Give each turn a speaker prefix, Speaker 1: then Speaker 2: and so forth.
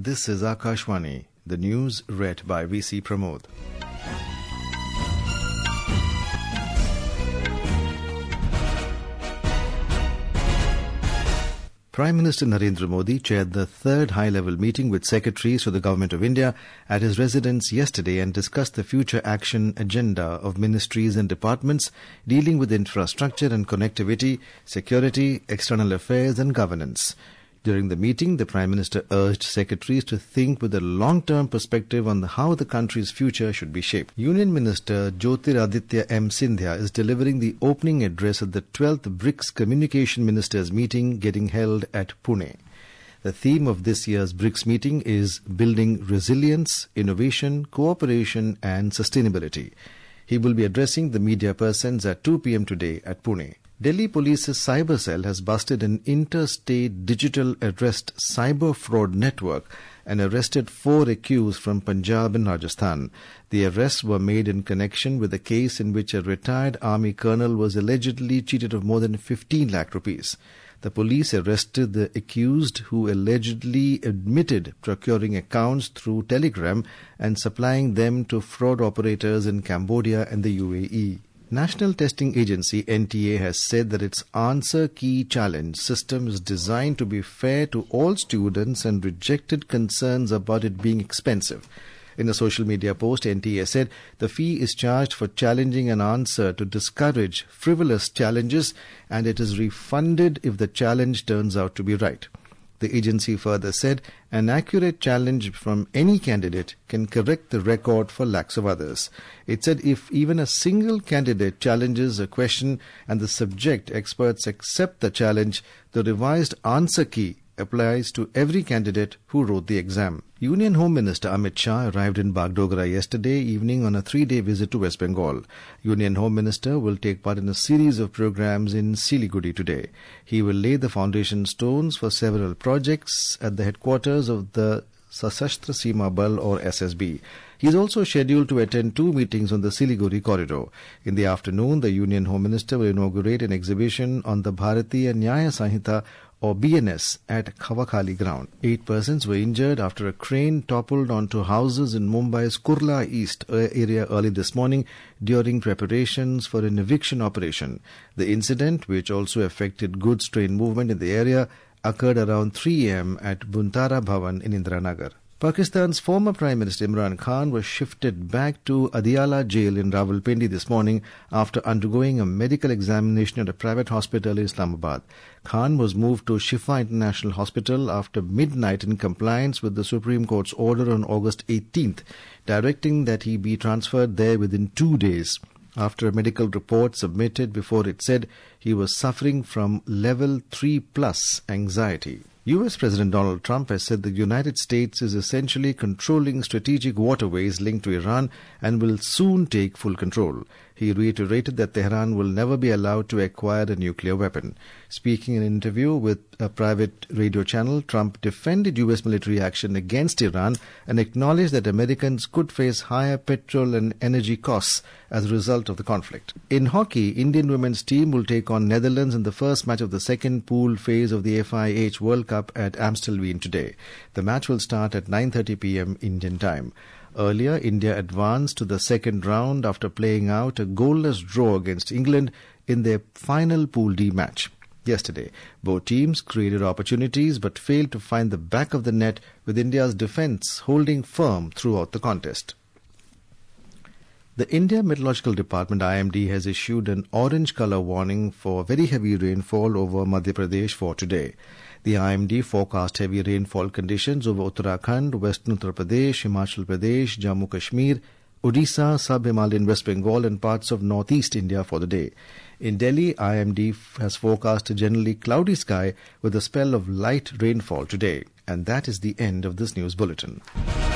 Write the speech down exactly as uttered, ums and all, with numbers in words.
Speaker 1: This is Akashvani. The news read by V C Pramod. Prime Minister Narendra Modi chaired the third high-level meeting with secretaries to the Government of India at his residence yesterday and discussed the future action agenda of ministries and departments dealing with infrastructure and connectivity, security, external affairs and governance. During the meeting, the Prime Minister urged secretaries to think with a long-term perspective on how the country's future should be shaped. Union Minister Jyotiraditya M. Scindia is delivering the opening address at the twelfth BRICS Communication Ministers meeting getting held at Pune. The theme of this year's BRICS meeting is Building Resilience, Innovation, Cooperation and Sustainability. He will be addressing the media persons at two p.m. today at Pune. Delhi Police's cyber cell has busted an interstate digital arrest cyber fraud network and arrested four accused from Punjab and Rajasthan. The arrests were made in connection with a case in which a retired army colonel was allegedly cheated of more than fifteen lakh rupees. The police arrested the accused who allegedly admitted procuring accounts through Telegram and supplying them to fraud operators in Cambodia and the U A E. National Testing Agency N T A has said that its Answer Key Challenge system is designed to be fair to all students and rejected concerns about it being expensive. In a social media post, N T A said the fee is charged for challenging an answer to discourage frivolous challenges and it is refunded if the challenge turns out to be right. The agency further said an accurate challenge from any candidate can correct the record for lakhs of others. It said if even a single candidate challenges a question and the subject experts accept the challenge, the revised answer key applies to every candidate who wrote the exam. Union Home Minister Amit Shah arrived in Bagdogra yesterday evening on a three-day visit to West Bengal. Union Home Minister will take part in a series of programs in Siliguri today. He will lay the foundation stones for several projects at the headquarters of the Sashastra Seema Bal or S S B. He is also scheduled to attend two meetings on the Siliguri corridor. In the afternoon, the Union Home Minister will inaugurate an exhibition on the Bharatiya Nyaya Sanhita or B N S at Khavakhali ground. Eight persons were injured after a crane toppled onto houses in Mumbai's Kurla East area early this morning during preparations for an eviction operation. The incident, which also affected goods train movement in the area, occurred around three a.m. at Buntara Bhavan in Indiranagar. Pakistan's former Prime Minister Imran Khan was shifted back to Adiala jail in Rawalpindi this morning after undergoing a medical examination at a private hospital in Islamabad. Khan was moved to Shifa International Hospital after midnight in compliance with the Supreme Court's order on August eighteenth, directing that he be transferred there within two days. After a medical report submitted before it said he was suffering from level three plus anxiety. U S President Donald Trump has said the United States is essentially controlling strategic waterways linked to Iran and will soon take full control. He reiterated that Tehran will never be allowed to acquire a nuclear weapon. Speaking in an interview with a private radio channel, Trump defended U S military action against Iran and acknowledged that Americans could face higher petrol and energy costs as a result of the conflict. In hockey, Indian women's team will take on Netherlands in the first match of the second pool phase of the F I H World Cup at Amstelveen today. The match will start at nine thirty p.m. Indian time. Earlier, India advanced to the second round after playing out a goalless draw against England in their final Pool D match. Yesterday, both teams created opportunities but failed to find the back of the net, with India's defence holding firm throughout the contest. The India Meteorological Department I M D has issued an orange colour warning for very heavy rainfall over Madhya Pradesh for today. The I M D forecast heavy rainfall conditions over Uttarakhand, Western Uttar Pradesh, Himachal Pradesh, Jammu Kashmir, Odisha, Sub-Himalayan West Bengal and parts of northeast India for the day. In Delhi, I M D has forecast a generally cloudy sky with a spell of light rainfall today. And that is the end of this news bulletin.